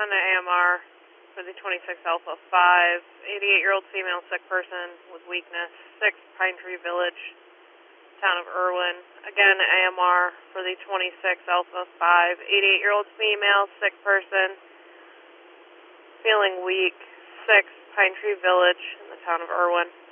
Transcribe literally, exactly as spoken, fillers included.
on the A M R for the twenty-six Alpha five, eighty-eight-year-old female sick person with weakness, six Pine Tree Village, town of Irwin. Again, A M R for the twenty-six Alpha five, eighty-eight-year-old female sick person, feeling weak, six Pine Tree Village in the town of Irwin.